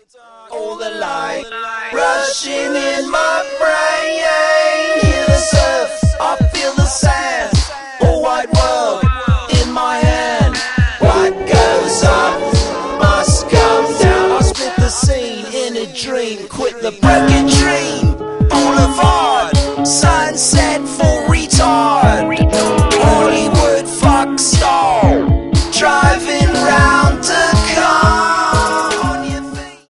All the light rushing in my brain. Hear the surf, I feel the sand. A white world in my hand. What goes up must come down. I split the scene in a dream. Quit the broken dream.